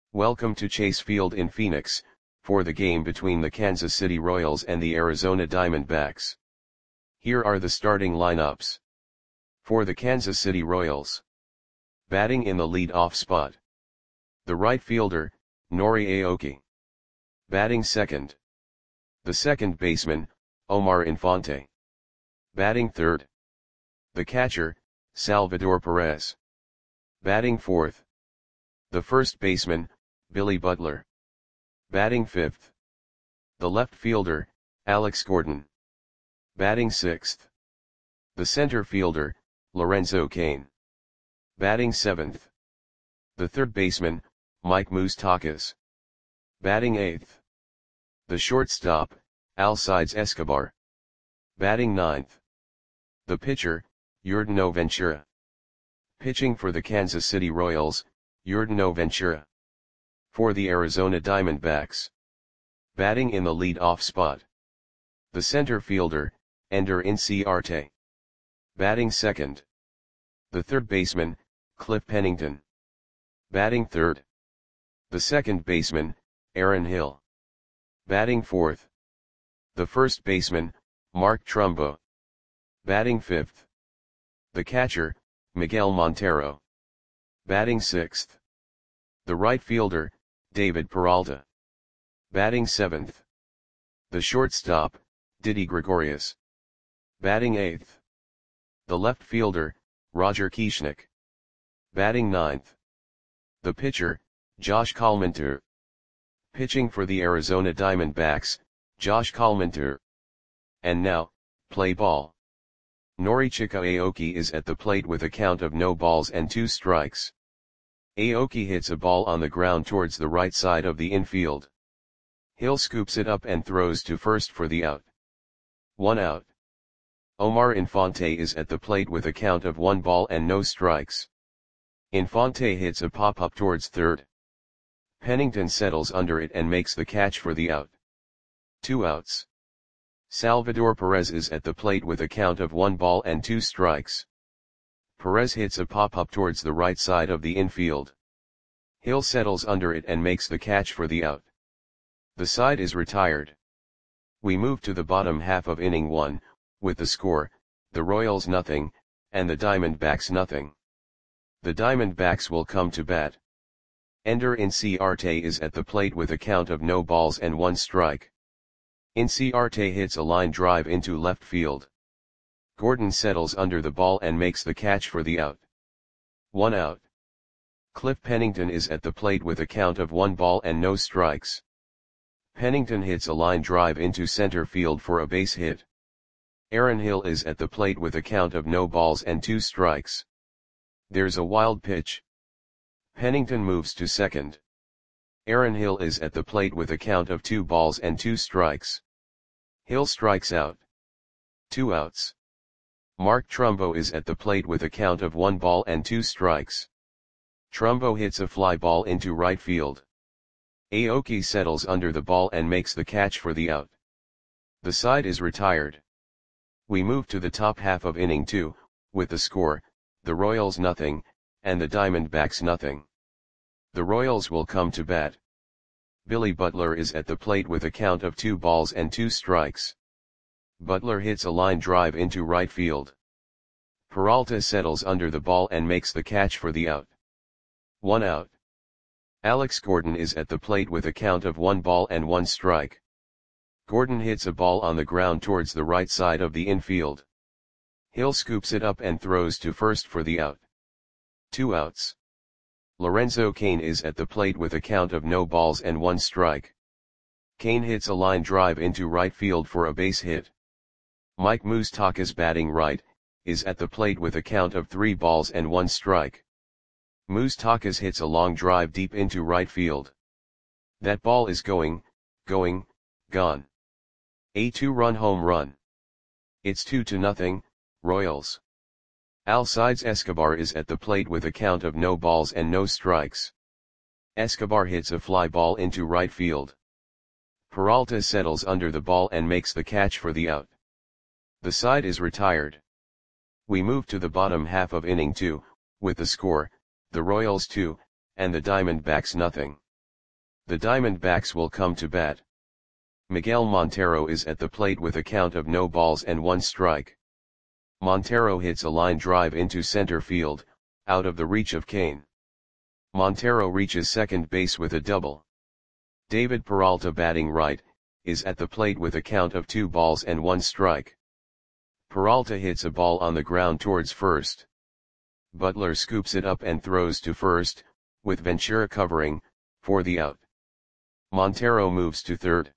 Welcome to Chase Field in Phoenix, for the game between the Kansas City Royals and the Arizona Diamondbacks. Here are the starting lineups. For the Kansas City Royals. Batting in the lead-off spot. The right fielder, Nori Aoki. Batting second. The second baseman, Omar Infante. Batting third. The catcher, Salvador Perez. Batting fourth. The first baseman, Billy Butler. Batting fifth. The left fielder, Alex Gordon. Batting sixth. The center fielder, Lorenzo Cain. Batting seventh. The third baseman, Mike Moustakas. Batting eighth. The shortstop, Alcides Escobar. Batting ninth. The pitcher, Yordano Ventura. Pitching for the Kansas City Royals, Yordano Ventura. For the Arizona Diamondbacks. Batting in the lead-off spot. The center fielder, Ender Inciarte. Batting second. The third baseman, Cliff Pennington. Batting third. The second baseman, Aaron Hill. Batting fourth. The first baseman, Mark Trumbo. Batting fifth. The catcher, Miguel Montero. Batting sixth. The right fielder, David Peralta. Batting seventh. The shortstop, Didi Gregorius. Batting eighth. The left fielder, Roger Kieschnick. Batting ninth. The pitcher, Josh Kalmantur. Pitching for the Arizona Diamondbacks, Josh Kalmantur. And now, play ball. Norichika Aoki is at the plate with a count of no balls and 2 strikes. Aoki hits a ball on the ground towards the right side of the infield. Hill scoops it up and throws to first for the out. 1 out. Omar Infante is at the plate with a count of 1 ball and no strikes. Infante hits a pop-up towards third. Pennington settles under it and makes the catch for the out. 2 outs. Salvador Perez is at the plate with a count of 1 ball and 2 strikes. Perez hits a pop-up towards the right side of the infield. Hill settles under it and makes the catch for the out. The side is retired. We move to the bottom half of inning 1, with the score, the Royals nothing, and the Diamondbacks nothing. The Diamondbacks will come to bat. Ender Inciarte is at the plate with a count of no balls and 1 strike. Inciarte hits a line drive into left field. Gordon settles under the ball and makes the catch for the out. 1 out. Cliff Pennington is at the plate with a count of 1 ball and no strikes. Pennington hits a line drive into center field for a base hit. Aaron Hill is at the plate with a count of no balls and 2 strikes. There's a wild pitch. Pennington moves to second. Aaron Hill is at the plate with a count of 2 balls and 2 strikes. Hill strikes out. 2 outs. Mark Trumbo is at the plate with a count of 1 ball and 2 strikes. Trumbo hits a fly ball into right field. Aoki settles under the ball and makes the catch for the out. The side is retired. We move to the top half of inning 2, with the score, the Royals nothing, and the Diamondbacks nothing. The Royals will come to bat. Billy Butler is at the plate with a count of 2 balls and 2 strikes. Butler hits a line drive into right field. Peralta settles under the ball and makes the catch for the out. 1 out. Alex Gordon is at the plate with a count of 1 ball and 1 strike. Gordon hits a ball on the ground towards the right side of the infield. Hill scoops it up and throws to first for the out. 2 outs. Lorenzo Cain is at the plate with a count of no balls and 1 strike. Cain hits a line drive into right field for a base hit. Mike Moustakas, batting right, is at the plate with a count of 3 balls and 1 strike. Moustakas hits a long drive deep into right field. That ball is gone. A 2-run home run. It's 2-0, Royals. Alcides Escobar is at the plate with a count of no balls and no strikes. Escobar hits a fly ball into right field. Peralta settles under the ball and makes the catch for the out. The side is retired. We move to the bottom half of inning 2, with the score, the Royals 2, and the Diamondbacks nothing. The Diamondbacks will come to bat. Miguel Montero is at the plate with a count of no balls and one strike. Montero hits a line drive into center field, out of the reach of Cain. Montero reaches second base with a double. David Peralta, batting right, is at the plate with a count of 2 balls and 1 strike. Peralta hits a ball on the ground towards first. Butler scoops it up and throws to first, with Ventura covering, for the out. Montero moves to third.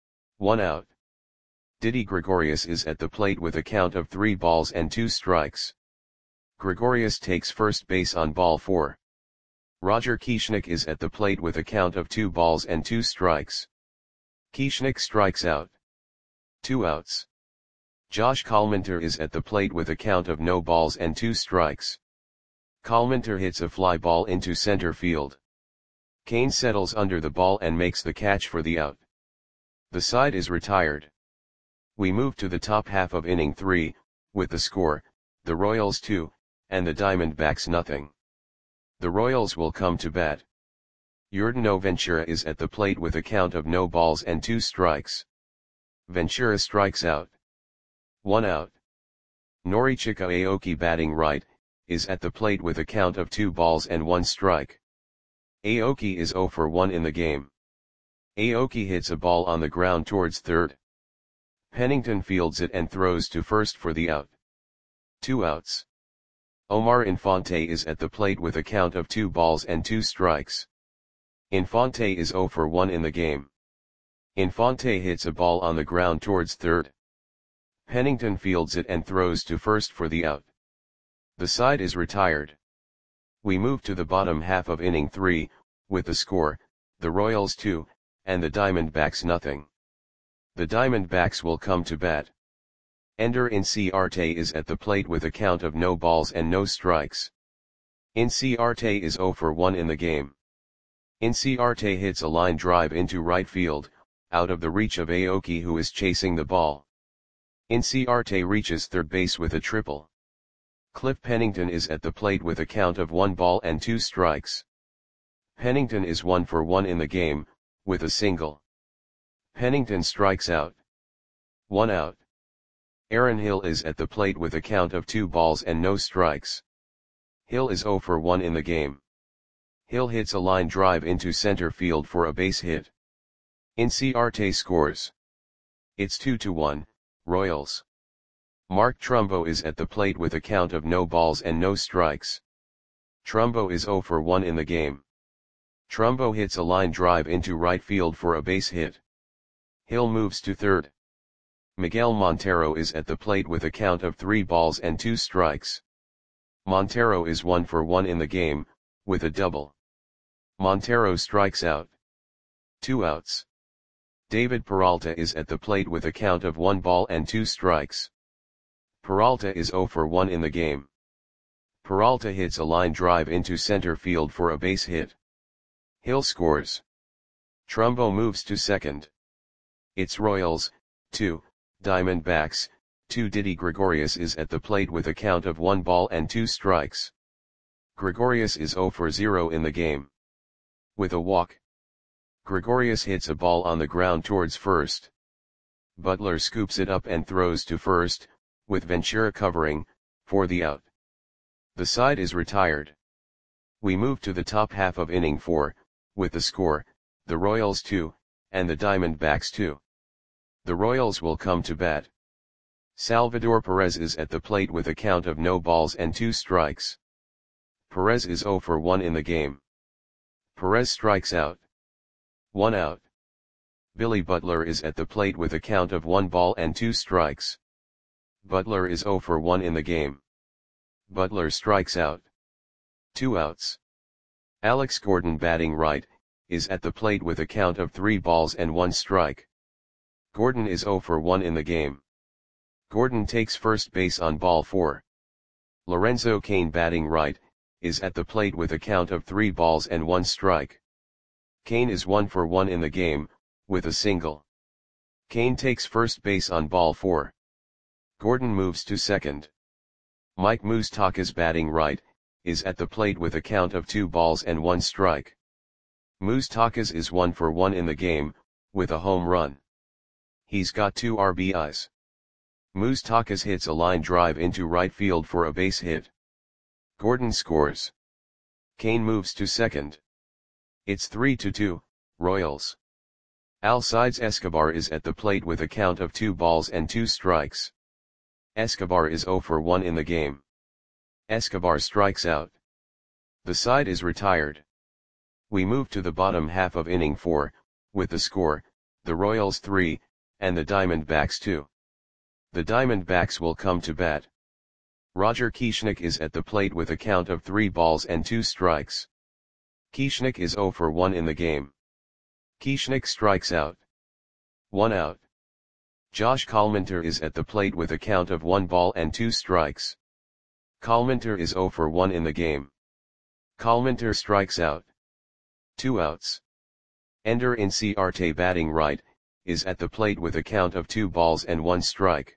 1 out. Didi Gregorius is at the plate with a count of 3 balls and 2 strikes. Gregorius takes first base on ball 4. Roger Kieschnick is at the plate with a count of 2 balls and 2 strikes. Kieschnick strikes out. 2 outs. Josh Kalmanter is at the plate with a count of no balls and 2 strikes. Kalmanter hits a fly ball into center field. Cain settles under the ball and makes the catch for the out. The side is retired. We move to the top half of inning 3, with the score, the Royals 2, and the Diamondbacks nothing. The Royals will come to bat. Yordano Ventura is at the plate with a count of no balls and 2 strikes. Ventura strikes out. 1 out. Norichika Aoki, batting right, is at the plate with a count of 2 balls and 1 strike. Aoki is 0 for 1 in the game. Aoki hits a ball on the ground towards third. Pennington fields it and throws to first for the out. 2 outs. Omar Infante is at the plate with a count of 2 balls and 2 strikes. Infante is 0 for 1 in the game. Infante hits a ball on the ground towards third. Pennington fields it and throws to first for the out. The side is retired. We move to the bottom half of inning 3, with the score, the Royals 2, and the Diamondbacks nothing. The Diamondbacks will come to bat. Ender Inciarte is at the plate with a count of no balls and no strikes. Inciarte is 0 for 1 in the game. Inciarte hits a line drive into right field, out of the reach of Aoki, who is chasing the ball. Inciarte reaches third base with a triple. Cliff Pennington is at the plate with a count of 1 ball and 2 strikes. Pennington is 1 for 1 in the game, with a single. Pennington strikes out. 1 out. Aaron Hill is at the plate with a count of 2 balls and no strikes. Hill is 0 for 1 in the game. Hill hits a line drive into center field for a base hit. Inciarte scores. It's 2-1, Royals. Mark Trumbo is at the plate with a count of no balls and no strikes. Trumbo is 0 for 1 in the game. Trumbo hits a line drive into right field for a base hit. Hill moves to third. Miguel Montero is at the plate with a count of 3 balls and 2 strikes. Montero is 1 for 1 in the game, with a double. Montero strikes out. 2 outs. David Peralta is at the plate with a count of 1 ball and 2 strikes. Peralta is 0 for 1 in the game. Peralta hits a line drive into center field for a base hit. Hill scores. Trumbo moves to second. It's Royals, 2, Diamondbacks, 2. Didi Gregorius is at the plate with a count of 1 ball and 2 strikes. Gregorius is 0 for 0 in the game. With a walk. Gregorius hits a ball on the ground towards first. Butler scoops it up and throws to first, with Ventura covering, for the out. The side is retired. We move to the top half of inning 4, with the score, the Royals 2, and the Diamondbacks 2. The Royals will come to bat. Salvador Perez is at the plate with a count of no balls and 2 strikes. Perez is 0 for 1 in the game. Perez strikes out. 1 out. Billy Butler is at the plate with a count of 1 ball and 2 strikes. Butler is 0 for 1 in the game. Butler strikes out. 2 outs. Alex Gordon, batting right, is at the plate with a count of 3 balls and 1 strike. Gordon is 0 for 1 in the game. Gordon takes first base on ball 4. Lorenzo Cain, batting right, is at the plate with a count of 3 balls and 1 strike. Cain is 1 for 1 in the game, with a single. Cain takes first base on ball 4. Gordon moves to second. Mike Moustakas, batting right, is at the plate with a count of 2 balls and 1 strike. Moustakas is 1 for 1 in the game, with a home run. He's got 2 RBIs. Moustakas hits a line drive into right field for a base hit. Gordon scores. Kane moves to second. It's 3-2, Royals. Alcides Escobar is at the plate with a count of 2 balls and 2 strikes. Escobar is 0 for 1 in the game. Escobar strikes out. The side is retired. We move to the bottom half of inning 4, with the score, the Royals 3, and the Diamondbacks 2. The Diamondbacks will come to bat. Roger Kieschnick is at the plate with a count of 3 balls and 2 strikes. Kieschnick is 0 for 1 in the game. Kieschnick strikes out. 1 out. Josh Collminter is at the plate with a count of 1 ball and 2 strikes. Collminter is 0 for 1 in the game. Collminter strikes out. 2 outs. Ender Inciarte, batting right, is at the plate with a count of 2 balls and 1 strike.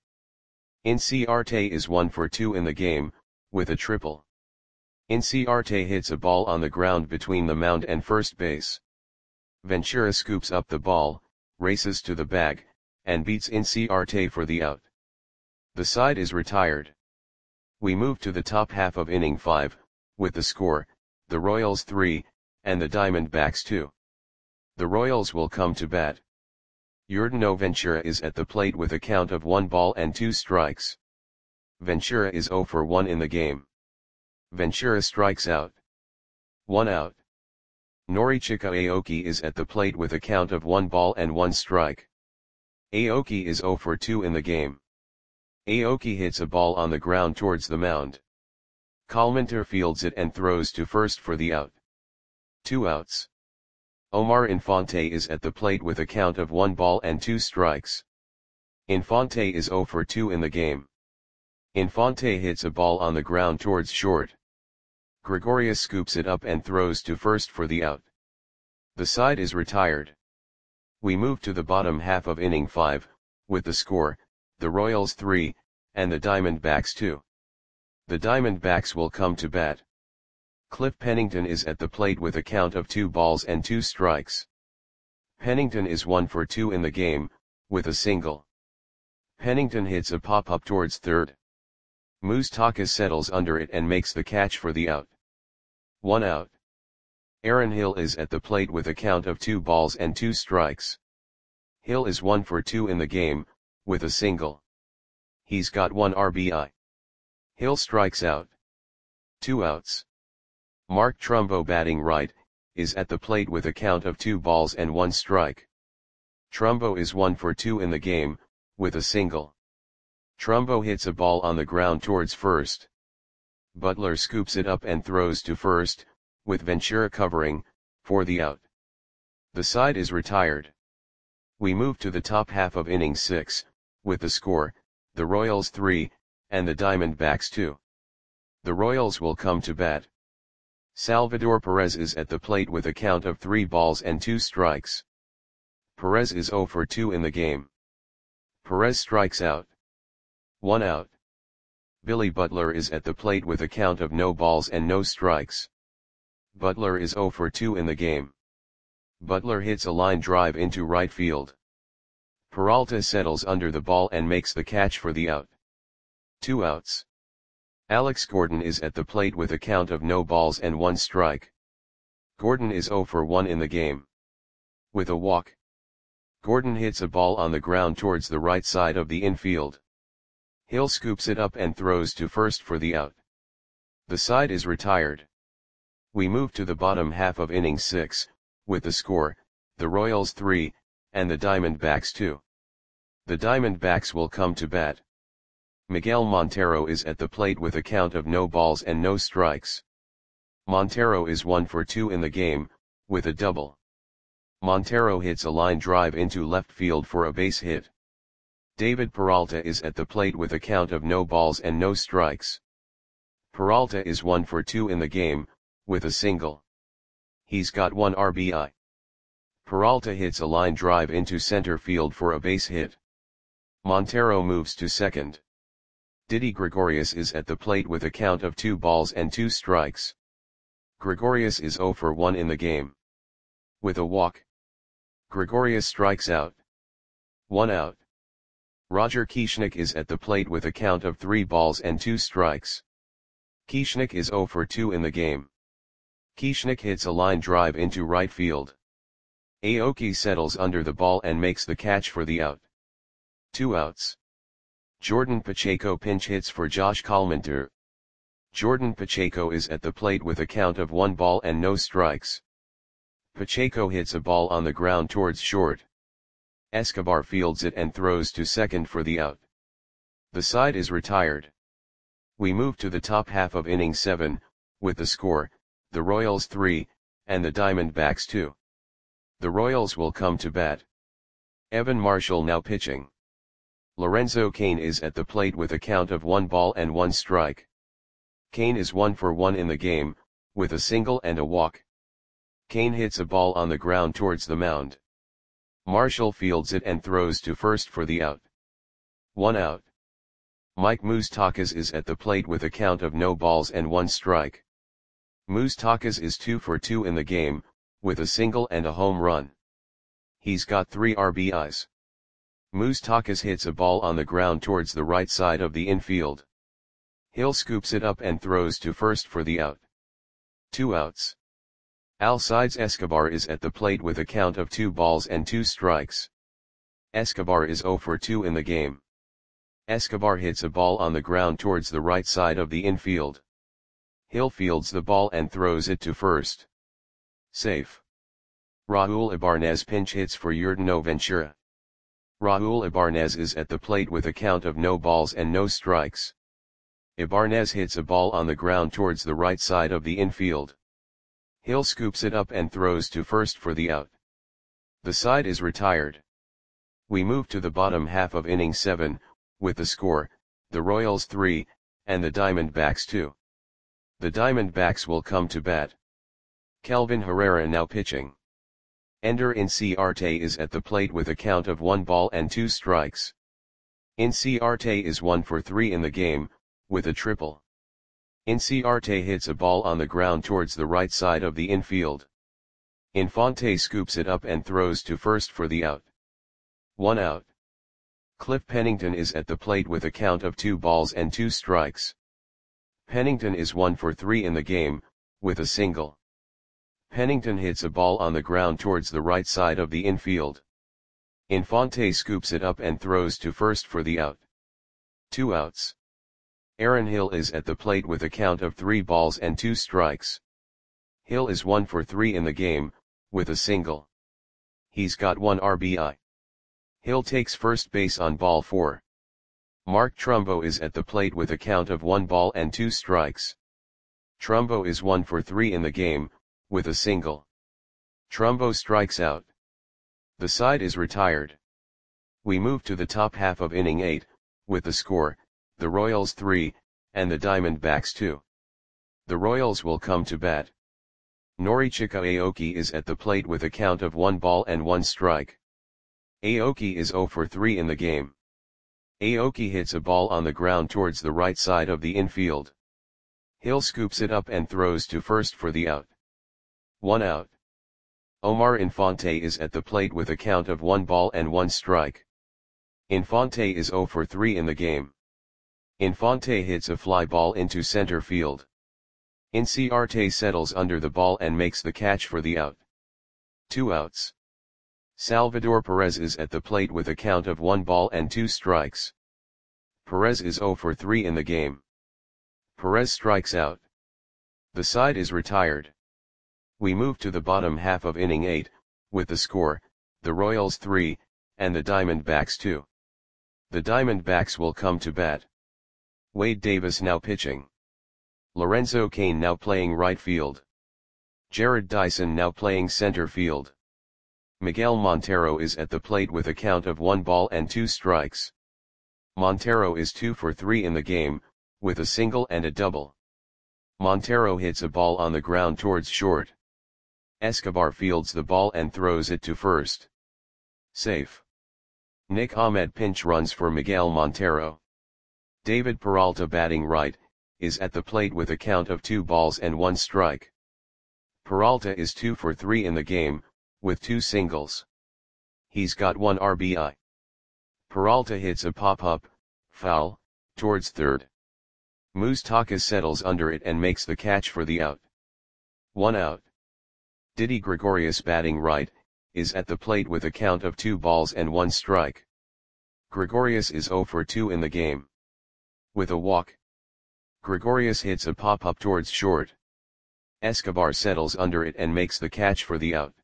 Inciarte is 1 for 2 in the game, with a triple. Inciarte hits a ball on the ground between the mound and first base. Ventura scoops up the ball, races to the bag, and beats Inciarte for the out. The side is retired. We move to the top half of inning 5, with the score, the Royals 3, and the Diamondbacks 2. The Royals will come to bat. Yordano Ventura is at the plate with a count of 1 ball and 2 strikes. Ventura is 0 for 1 in the game. Ventura strikes out. 1 out. Norichika Aoki is at the plate with a count of 1 ball and 1 strike. Aoki is 0 for 2 in the game. Aoki hits a ball on the ground towards the mound. Collminter fields it and throws to first for the out. 2 outs. Omar Infante is at the plate with a count of 1 ball and 2 strikes. Infante is 0 for 2 in the game. Infante hits a ball on the ground towards short. Gregorius scoops it up and throws to first for the out. The side is retired. We move to the bottom half of inning 5, with the score, the Royals 3, and the Diamondbacks 2. The Diamondbacks will come to bat. Cliff Pennington is at the plate with a count of 2 balls and 2 strikes. Pennington is 1 for 2 in the game, with a single. Pennington hits a pop-up towards third. Moustakas settles under it and makes the catch for the out. 1 out. Aaron Hill is at the plate with a count of 2 balls and 2 strikes. Hill is 1 for 2 in the game, with a single. He's got 1 RBI. Hill strikes out. 2 outs. Mark Trumbo, batting right, is at the plate with a count of 2 balls and 1 strike. Trumbo is 1 for 2 in the game, with a single. Trumbo hits a ball on the ground towards first. Butler scoops it up and throws to first, with Ventura covering, for the out. The side is retired. We move to the top half of inning 6, with the score, the Royals 3, and the Diamondbacks 2. The Royals will come to bat. Salvador Perez is at the plate with a count of 3 balls and 2 strikes. Perez is 0 for 2 in the game. Perez strikes out. 1 out. Billy Butler is at the plate with a count of no balls and no strikes. Butler is 0 for 2 in the game. Butler hits a line drive into right field. Peralta settles under the ball and makes the catch for the out. 2 outs. Alex Gordon is at the plate with a count of no balls and 1 strike. Gordon is 0 for 1 in the game. With a walk. Gordon hits a ball on the ground towards the right side of the infield. Hill scoops it up and throws to first for the out. The side is retired. We move to the bottom half of inning 6, with the score, the Royals 3, and the Diamondbacks 2. The Diamondbacks will come to bat. Miguel Montero is at the plate with a count of no balls and no strikes. Montero is 1 for 2 in the game, with a double. Montero hits a line drive into left field for a base hit. David Peralta is at the plate with a count of no balls and no strikes. Peralta is 1 for 2 in the game, with a single. He's got 1 RBI. Peralta hits a line drive into center field for a base hit. Montero moves to second. Didi Gregorius is at the plate with a count of 2 balls and 2 strikes. Gregorius is 0 for 1 in the game. with a walk. Gregorius strikes out. 1 out. Roger Kieschnick is at the plate with a count of 3 balls and 2 strikes. Kieschnick is 0 for 2 in the game. Kieschnick hits a line drive into right field. Aoki settles under the ball and makes the catch for the out. 2 outs. Jordan Pacheco pinch hits for Josh Collmenter. Jordan Pacheco is at the plate with a count of 1 ball and no strikes. Pacheco hits a ball on the ground towards short. Escobar fields it and throws to second for the out. The side is retired. We move to the top half of inning 7, with the score, the Royals 3, and the Diamondbacks 2. The Royals will come to bat. Evan Marshall now pitching. Lorenzo Cain is at the plate with a count of 1 ball and 1 strike. Cain is 1 for 1 in the game, with a single and a walk. Cain hits a ball on the ground towards the mound. Marshall fields it and throws to first for the out. 1 out. Mike Moustakas is at the plate with a count of no balls and 1 strike. Moustakas is 2 for 2 in the game, with a single and a home run. He's got 3 RBIs. Moustakas hits a ball on the ground towards the right side of the infield. Hill scoops it up and throws to first for the out. 2 outs. Alcides Escobar is at the plate with a count of 2 balls and 2 strikes. Escobar is 0 for 2 in the game. Escobar hits a ball on the ground towards the right side of the infield. Hill fields the ball and throws it to first. Safe. Raul Ibanez pinch hits for Yurtino Ventura. Raul Ibanez is at the plate with a count of no balls and no strikes. Ibanez hits a ball on the ground towards the right side of the infield. Hill scoops it up and throws to first for the out. The side is retired. We move to the bottom half of inning 7, with the score, the Royals 3, and the Diamondbacks 2. The Diamondbacks will come to bat. Kelvin Herrera now pitching. Ender Inciarte is at the plate with a count of 1 ball and 2 strikes. Inciarte is 1 for 3 in the game, with a triple. Inciarte hits a ball on the ground towards the right side of the infield. Infante scoops it up and throws to first for the out. 1 out. Cliff Pennington is at the plate with a count of 2 balls and 2 strikes. Pennington is 1 for 3 in the game, with a single. Pennington hits a ball on the ground towards the right side of the infield. Infante scoops it up and throws to first for the out. 2 outs. Aaron Hill is at the plate with a count of 3 balls and 2 strikes. Hill is 1 for 3 in the game, with a single. He's got 1 RBI. Hill takes first base on ball 4. Mark Trumbo is at the plate with a count of 1 ball and 2 strikes. Trumbo is 1 for 3 in the game, with a single. Trumbo strikes out. The side is retired. We move to the top half of inning 8, with the score, the Royals 3, and the Diamondbacks 2. The Royals will come to bat. Norichika Aoki is at the plate with a count of 1 ball and 1 strike. Aoki is 0 for 3 in the game. Aoki hits a ball on the ground towards the right side of the infield. Hill scoops it up and throws to first for the out. 1 out. Omar Infante is at the plate with a count of 1 ball and 1 strike. Infante is 0 for 3 in the game. Infante hits a fly ball into center field. Inciarte settles under the ball and makes the catch for the out. 2 outs. Salvador Perez is at the plate with a count of 1 ball and 2 strikes. Perez is 0 for 3 in the game. Perez strikes out. The side is retired. We move to the bottom half of inning 8, with the score, the Royals 3, and the Diamondbacks 2. The Diamondbacks will come to bat. Wade Davis now pitching. Lorenzo Cain now playing right field. Jared Dyson now playing center field. Miguel Montero is at the plate with a count of 1 ball and 2 strikes. Montero is 2 for 3 in the game, with a single and a double. Montero hits a ball on the ground towards short. Escobar fields the ball and throws it to first. Safe. Nick Ahmed pinch runs for Miguel Montero. David Peralta batting right, is at the plate with a count of 2 balls and 1 strike. Peralta is 2 for 3 in the game, with 2 singles. He's got 1 RBI. Peralta hits a pop-up, foul, towards third. Moustakas settles under it and makes the catch for the out. 1 out. Didi Gregorius, batting right, is at the plate with a count of 2 balls and 1 strike. Gregorius is 0 for 2 in the game. With a walk, Gregorius hits a pop-up towards short. Escobar settles under it and makes the catch for the out.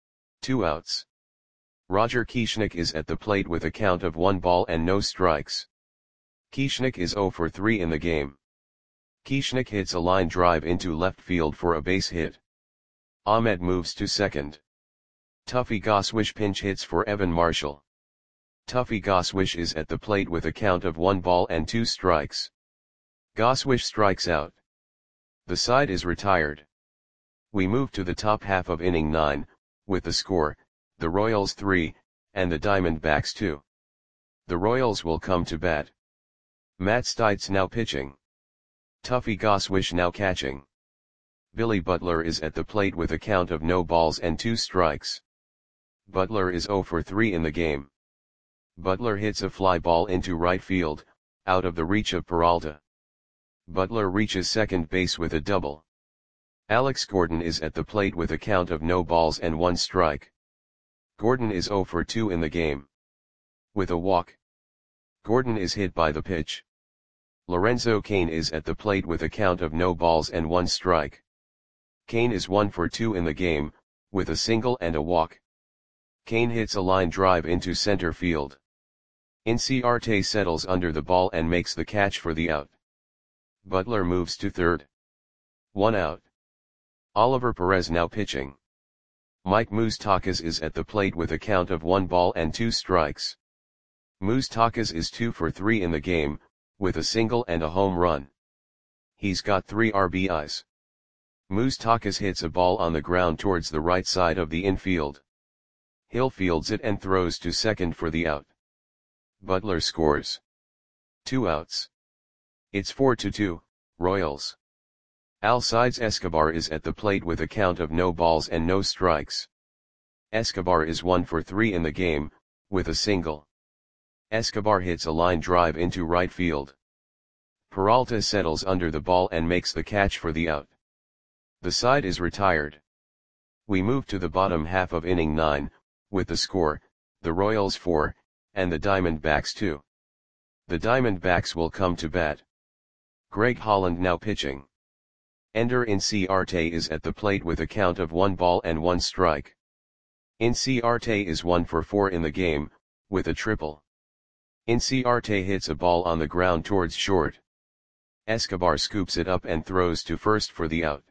2 outs. Roger Kieschnick is at the plate with a count of 1 ball and no strikes. Kieschnick is 0 for 3 in the game. Kieschnick hits a line drive into left field for a base hit. Ahmed moves to second. Tuffy Goswish pinch hits for Evan Marshall. Tuffy Goswish is at the plate with a count of 1 ball and 2 strikes. Goswish strikes out. The side is retired. We move to the top half of inning 9, with the score, the Royals 3, and the Diamondbacks 2. The Royals will come to bat. Matt Stites now pitching. Tuffy Goswish now catching. Billy Butler is at the plate with a count of no balls and 2 strikes. Butler is 0 for 3 in the game. Butler hits a fly ball into right field, out of the reach of Peralta. Butler reaches second base with a double. Alex Gordon is at the plate with a count of no balls and 1 strike. Gordon is 0 for 2 in the game. With a walk, Gordon is hit by the pitch. Lorenzo Cain is at the plate with a count of no balls and 1 strike. Cain is 1 for 2 in the game, with a single and a walk. Cain hits a line drive into center field. Inciarte settles under the ball and makes the catch for the out. Butler moves to third. 1 out. Oliver Perez now pitching. Mike Moustakas is at the plate with a count of 1 ball and 2 strikes. Moustakas is 2 for 3 in the game, with a single and a home run. He's got 3 RBIs. Moustakas hits a ball on the ground towards the right side of the infield. Hill fields it and throws to second for the out. Butler scores. 2 outs. It's 4-2, Royals. Alcides Escobar is at the plate with a count of no balls and no strikes. Escobar is 1 for 3 in the game, with a single. Escobar hits a line drive into right field. Peralta settles under the ball and makes the catch for the out. The side is retired. We move to the bottom half of inning 9, with the score, the Royals 4, and the Diamondbacks 2. The Diamondbacks will come to bat. Greg Holland now pitching. Ender Inciarte is at the plate with a count of 1 ball and 1 strike. Inciarte is 1 for 4 in the game, with a triple. Inciarte hits a ball on the ground towards short. Escobar scoops it up and throws to first for the out.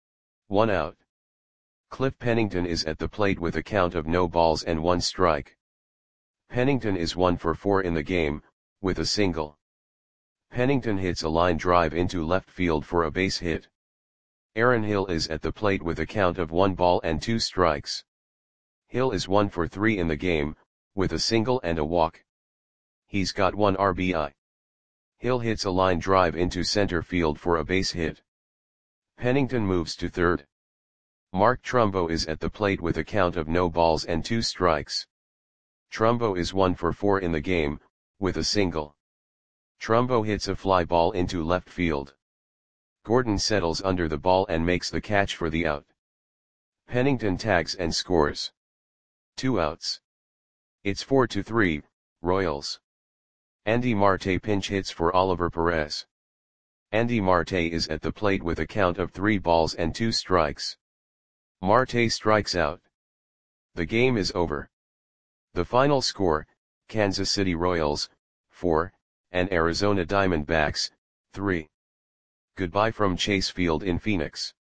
1 out. Cliff Pennington is at the plate with a count of no balls and 1 strike. Pennington is 1 for 4 in the game, with a single. Pennington hits a line drive into left field for a base hit. Aaron Hill is at the plate with a count of 1 ball and 2 strikes. Hill is 1 for 3 in the game, with a single and a walk. He's got 1 RBI. Hill hits a line drive into center field for a base hit. Pennington moves to third. Mark Trumbo is at the plate with a count of no balls and 2 strikes. Trumbo is 1 for 4 in the game, with a single. Trumbo hits a fly ball into left field. Gordon settles under the ball and makes the catch for the out. Pennington tags and scores. 2 outs. It's 4-3, Royals. Andy Marte pinch hits for Oliver Perez. Andy Marte is at the plate with a count of 3 balls and 2 strikes. Marte strikes out. The game is over. The final score, Kansas City Royals, 4, and Arizona Diamondbacks, 3. Goodbye from Chase Field in Phoenix.